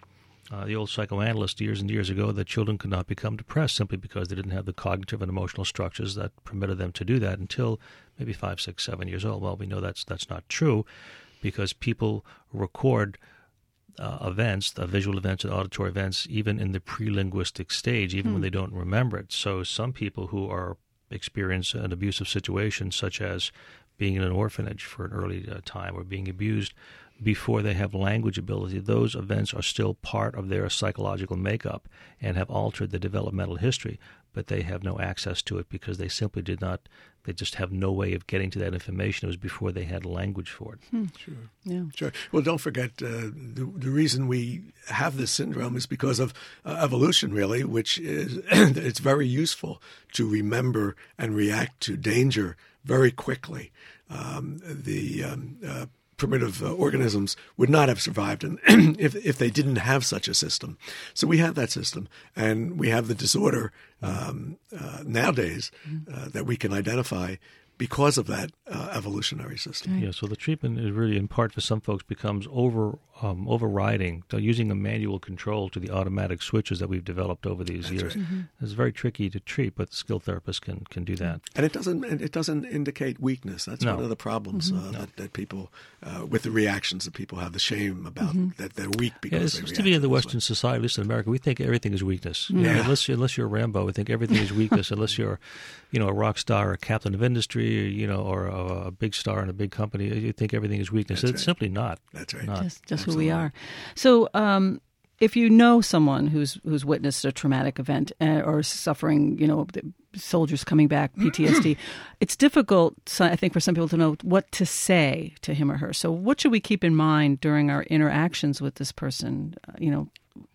uh, the old psychoanalyst years and years ago that children could not become depressed simply because they didn't have the cognitive and emotional structures that permitted them to do that until maybe five, six, seven years old. Well, we know that's that's not true because people record uh, events, uh, visual events and auditory events, even in the pre-linguistic stage, even mm. when they don't remember it. So some people who are experience an abusive situation, such as being in an orphanage for an early uh, time or being abused before they have language ability, those events are still part of their psychological makeup and have altered the developmental history, but they have no access to it because they simply did not, they just have no way of getting to that information. It was before they had language for it. Hmm. Sure. Yeah. Sure. Well, don't forget, uh, the, the reason we have this syndrome is because of uh, evolution, really, which is it's very useful to remember and react to danger very quickly. Um, the um, uh, primitive uh, organisms would not have survived in, if if they didn't have such a system. So we have that system, and we have the disorder um, uh, nowadays uh, that we can identify because of that uh, evolutionary system. Yeah, so the treatment is really, in part for some folks, becomes over um, overriding, so using a manual control to the automatic switches that we've developed over these That's years. Right. Mm-hmm. It's very tricky to treat, but the skilled therapist can, can do that. And it doesn't it doesn't indicate weakness. That's no. one of the problems mm-hmm. uh, no. that, that people, uh, with the reactions that people have, the shame about mm-hmm. that they're weak because yeah, it they seems react to be in the this Western way. society, at least in America, we think everything is weakness. Yeah. You know, unless, unless you're Rambo, we think everything is weakness. Unless you're, you know, a rock star or a captain of industry, or, you know, or a, a big star in a big company, you think everything is weakness. That's it's right. simply not. That's right. Not. Just, just who we are. So um, if you know someone who's who's witnessed a traumatic event uh, or suffering, you know, soldiers coming back, P T S D, it's difficult, I think, for some people to know what to say to him or her. So what should we keep in mind during our interactions with this person, uh, you know?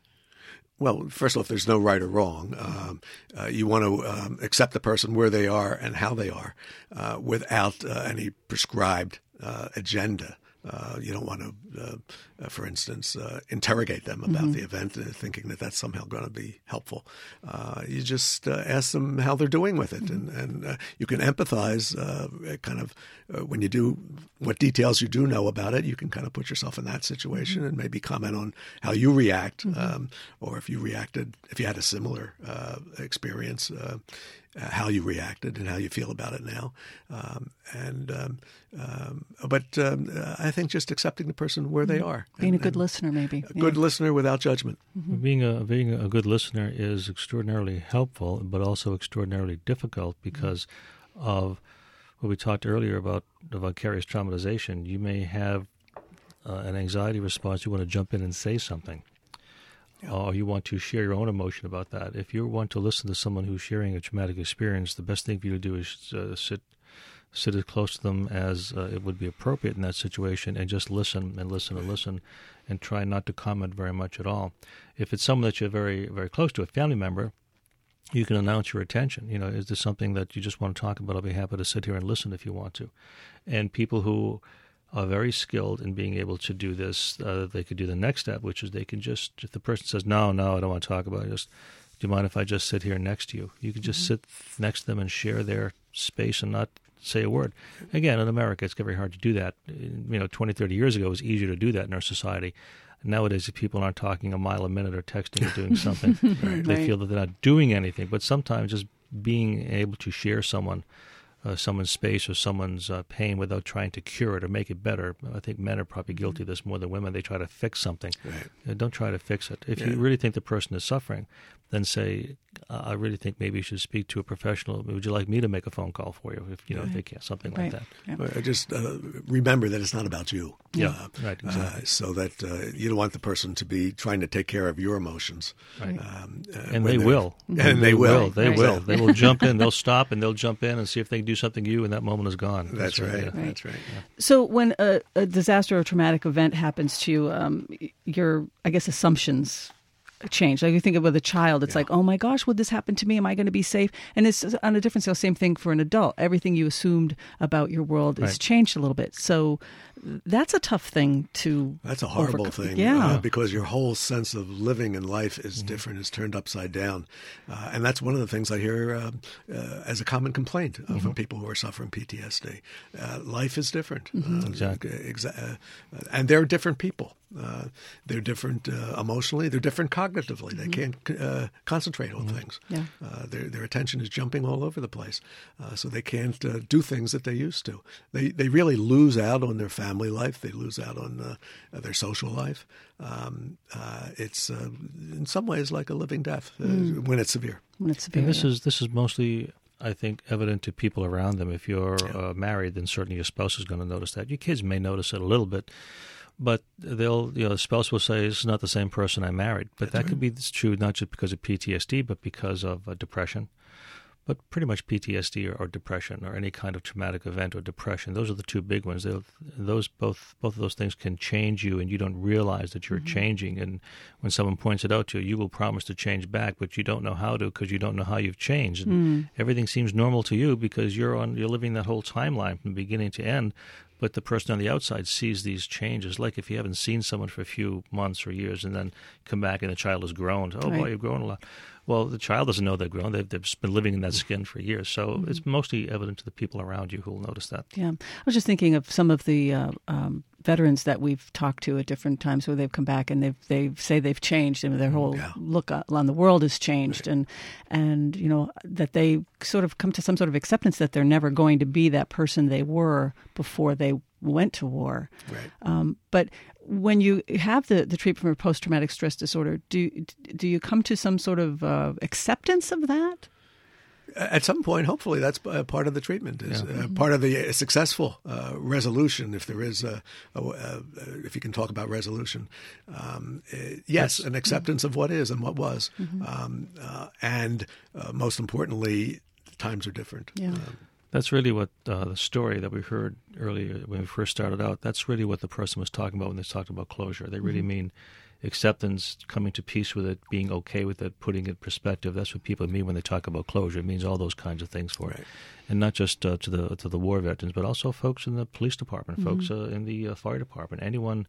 Well, first off, there's no right or wrong. Um, uh, you want to um, accept the person where they are and how they are uh, without uh, any prescribed uh, agenda. Uh, you don't want to, uh, uh, for instance, uh, interrogate them about mm-hmm. the event, uh, thinking that that's somehow going to be helpful. Uh, you just uh, ask them how they're doing with it, mm-hmm. and, and uh, you can empathize. Uh, kind of uh, when you do what details you do know about it, you can kind of put yourself in that situation mm-hmm. and maybe comment on how you react, mm-hmm. um, or if you reacted, if you had a similar uh, experience. Uh, Uh, how you reacted and how you feel about it now. Um, and um, um, But um, I think just accepting the person where they are. Being and, a good listener, maybe. A good yeah. listener without judgment. Mm-hmm. Being a being a good listener is extraordinarily helpful, but also extraordinarily difficult because mm-hmm. of what we talked earlier about the vicarious traumatization. You may have uh, an anxiety response. You want to jump in and say something. Yeah. Or you want to share your own emotion about that. If you want to listen to someone who's sharing a traumatic experience, the best thing for you to do is uh, sit sit as close to them as uh, it would be appropriate in that situation and just listen and listen and listen and try not to comment very much at all. If it's someone that you're very, very close to, a family member, you can announce your attention. You know, is this something that you just want to talk about? I'll be happy to sit here and listen if you want to. And people who are very skilled in being able to do this, uh, they could do the next step, which is they can just, if the person says, no, no, I don't want to talk about it, just, do you mind if I just sit here next to you? You can just mm-hmm. sit next to them and share their space and not say a word. Again, in America, it's very hard to do that. You know, twenty, thirty years ago, it was easier to do that in our society. Nowadays, if people aren't talking a mile a minute or texting or doing something, right. they right. feel that they're not doing anything. But sometimes just being able to share someone Uh, someone's space or someone's uh, pain without trying to cure it or make it better. I think men are probably guilty of this more than women. They try to fix something. Right. Uh, don't try to fix it. If yeah. you really think the person is suffering, then say, uh, I really think maybe you should speak to a professional. Would you like me to make a phone call for you? If you know, right. if they can, something right. like that. Yeah. Uh, just uh, remember that it's not about you. Yeah, uh, right, exactly. Uh, so that uh, you don't want the person to be trying to take care of your emotions. Right. Um, uh, and they will. And, and they will. They right. will. They will jump in. They'll stop and they'll jump in and see if they can do something to you, and that moment is gone. That's, That's right. right. Yeah. That's right. Yeah. So when a, a disaster or traumatic event happens to you, um, your, I guess, assumptions change. Like you think of with a child, it's yeah. like, oh my gosh, would this happen to me? Am I going to be safe? And it's on a different scale, same thing for an adult. Everything you assumed about your world right. is changed a little bit. So that's a tough thing to That's a horrible overcome. thing. Yeah. Uh, because your whole sense of living and life is mm-hmm. different. It's turned upside down. Uh, and that's one of the things I hear uh, uh, as a common complaint uh, mm-hmm. from people who are suffering P T S D. Uh, life is different. Mm-hmm. Uh, exactly. Exa- uh, and they're different people. Uh, they're different uh, emotionally. They're different cognitively. Mm-hmm. They can't uh, concentrate on mm-hmm. things. Yeah. Uh, their their attention is jumping all over the place, uh, so they can't uh, do things that they used to. They they really lose out on their family life. They lose out on uh, their social life. Um, uh, it's uh, in some ways like a living death uh, mm. when it's severe. When it's severe. And this yeah. is this is mostly, I think, evident to people around them. If you're yeah. uh, married, then certainly your spouse is going to notice that. Your kids may notice it a little bit, but they'll, you know, the spouse will say, "This is not the same person I married." But That's that right. could be true not just because of P T S D, but because of uh, depression. But pretty much P T S D or, or depression or any kind of traumatic event or depression, those are the two big ones. They'll, those both both of those things can change you, and you don't realize that you're mm-hmm. changing. And when someone points it out to you, you will promise to change back, but you don't know how to because you don't know how you've changed. And mm. everything seems normal to you because you're on you're living that whole timeline from beginning to end. But the person on the outside sees these changes, like if you haven't seen someone for a few months or years and then come back and the child has grown. Oh, right. boy, you've grown a lot. Well, the child doesn't know they've grown. They've, they've been living in that skin for years. So mm-hmm. it's mostly evident to the people around you who will notice that. Yeah. I was just thinking of some of the uh, um, veterans that we've talked to at different times where they've come back and they've, they say they've changed and their whole yeah. look on the world has changed. Right. And, and, you know, that they sort of come to some sort of acceptance that they're never going to be that person they were before they went to war. Right. Um, but when you have the, the treatment for post-traumatic stress disorder, do do you come to some sort of uh, acceptance of that? At some point, hopefully, that's uh, part of the treatment, is yeah. uh, mm-hmm. part of the successful uh, resolution, if there is a, a, a, if you can talk about resolution. Um, uh, yes, an acceptance mm-hmm. of what is and what was. Mm-hmm. Um, uh, and uh, most importantly, times are different. Yeah. Um, That's really what uh, the story that we heard earlier when we first started out, that's really what the person was talking about when they talked about closure. They really mm-hmm. mean acceptance, coming to peace with it, being okay with it, putting it in perspective. That's what people mean when they talk about closure. It means all those kinds of things for right. it. And not just uh, to the to the war veterans, but also folks in the police department, mm-hmm. folks uh, in the uh, fire department, anyone.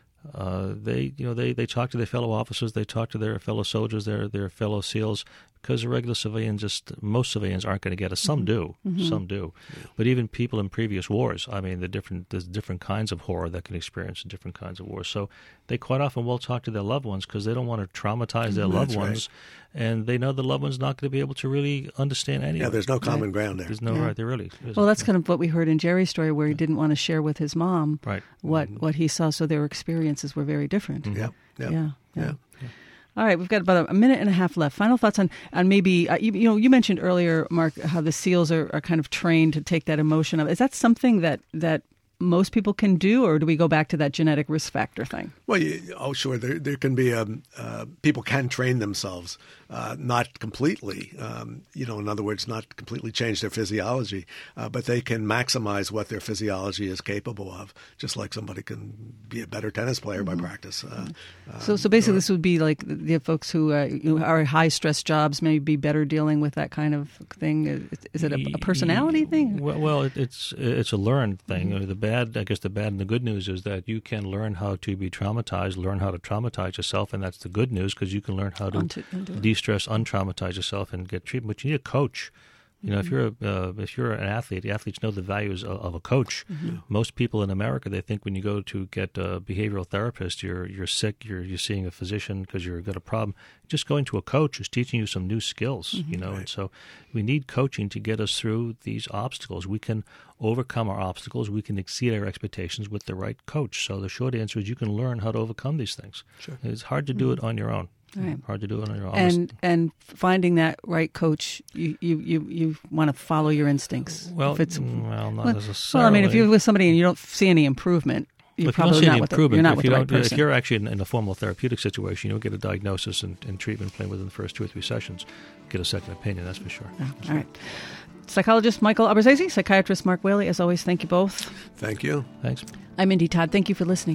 Uh, they, you know, they, they talk to their fellow officers, they talk to their fellow soldiers, their their fellow SEALs, because a regular civilian, just most civilians aren't going to get it. Some do, mm-hmm. some do, yeah. But even people in previous wars, I mean, the different there's different kinds of horror that can experience in different kinds of wars. So they quite often will talk to their loved ones because they don't want to traumatize their mm-hmm. loved That's ones, right. and they know the loved one's not going to be able to really understand anything. Yeah, there's no common right. ground there. There's no yeah. right there really. Isn't. Well, that's kind of what we heard in Jerry's story, where he didn't want to share with his mom right. what mm-hmm. what he saw, so their experiences were very different. Mm-hmm. Yeah, yeah, yeah. yeah. yeah. All right, we've got about a minute and a half left. Final thoughts on, on maybe, uh, you, you know, you mentioned earlier, Mark, how the SEALs are, are kind of trained to take that emotion of. Is that something that, that most people can do, or do we go back to that genetic risk factor thing? Well, you, oh, sure. There, there can be um, uh, people can train themselves, uh, not completely. Um, you know, in other words, not completely change their physiology, uh, but they can maximize what their physiology is capable of. Just like somebody can be a better tennis player mm-hmm. by practice. Uh, so, um, so basically, or, this would be like the, the folks who uh, you know, are high stress jobs may be better dealing with that kind of thing. Is, is it a, a personality thing? Well, well it, it's it's a learned thing. Mm-hmm. The bad, I guess, the bad and the good news is that you can learn how to be traumatized, learn how to traumatize yourself, and that's the good news because you can learn how to Unto, de-stress, untraumatize yourself, and get treatment. But you need a coach. You know, mm-hmm. if you're a, uh, if you're an athlete, the athletes know the values of, of a coach. Mm-hmm. Most people in America, they think when you go to get a behavioral therapist, you're you're sick, you're you're seeing a physician because you've got a problem. Just going to a coach who's teaching you some new skills, mm-hmm. you know. Right. And so we need coaching to get us through these obstacles. We can overcome our obstacles. We can exceed our expectations with the right coach. So the short answer is you can learn how to overcome these things. Sure. It's hard to do mm-hmm. it on your own. Right. Hard to do it on your own. And and finding that right coach, you you, you, you want to follow your instincts. Well, if it's, well, not well, necessarily. Well, I mean, if you're with somebody and you don't see any improvement, you're if probably you don't see not any with the, improvement, you're not if with you the don't, right person. if you're actually in, in a formal therapeutic situation, you don't get a diagnosis and, and treatment plan within the first two or three sessions. Get a second opinion, that's for sure. Yeah. All right. Psychologist Michael Aberzese, psychiatrist Mark Whaley, as always, thank you both. Thank you. Thanks. I'm Indy Todd. Thank you for listening.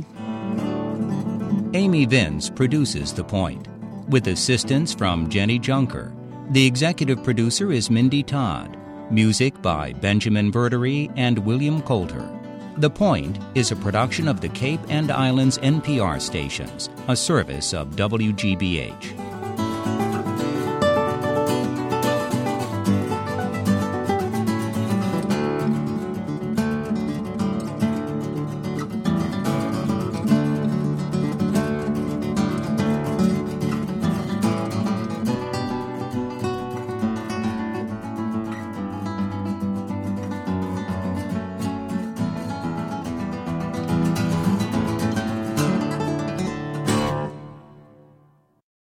Amy Vince produces The Point, with assistance from Jenny Junker. The executive producer is Mindy Todd. Music by Benjamin Verdery and William Coulter. The Point is a production of the Cape and Islands N P R stations, a service of W G B H.